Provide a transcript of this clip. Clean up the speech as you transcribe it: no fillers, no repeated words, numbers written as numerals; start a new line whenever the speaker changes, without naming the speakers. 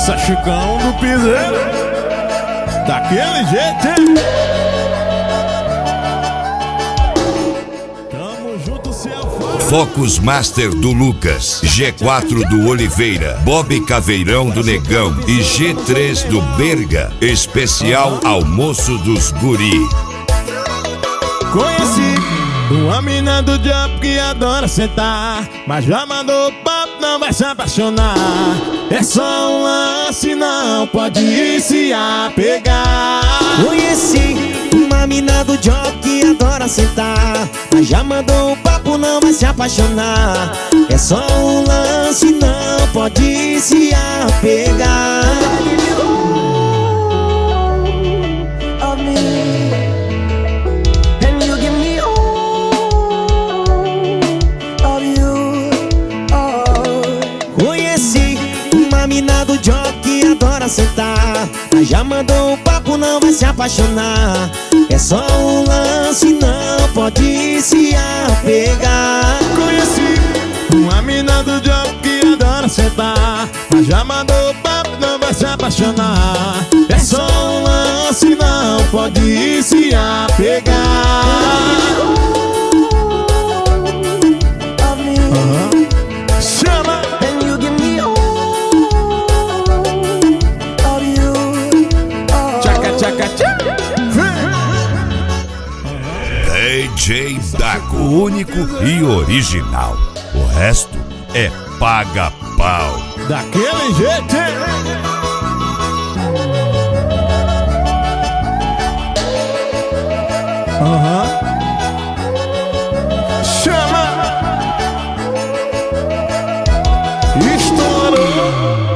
Essa Chicão do piseiro, daquele jeito, hein? Tamo junto, se afora.
Focus Master do Lucas, G4 do Oliveira, Bob Caveirão do Negão e G3 do Berga. Especial Almoço dos Guri.
Conheci uma mina do job que adora sentar, mas já mandou papo, não vai se apaixonar. É só um lance, não pode se apegar.
Conheci uma mina do job que adora sentar, mas já mandou um papo, não vai se apaixonar. É só um lance, não pode se apegar. Conheci uma mina do job que adora sentar, mas já mandou um papo, não vai se apaixonar. É só um lance, não pode se apegar.
Conheci uma mina do job que adora sentar, mas já mandou papo, não vai se apaixonar. É só um lance, não pode se apegar. Chama! Tchaca, tchaca, tchaca!
DJ Dago, único e original. O resto é paga-pau.
Daquele jeito, hein? Chama! Estourou!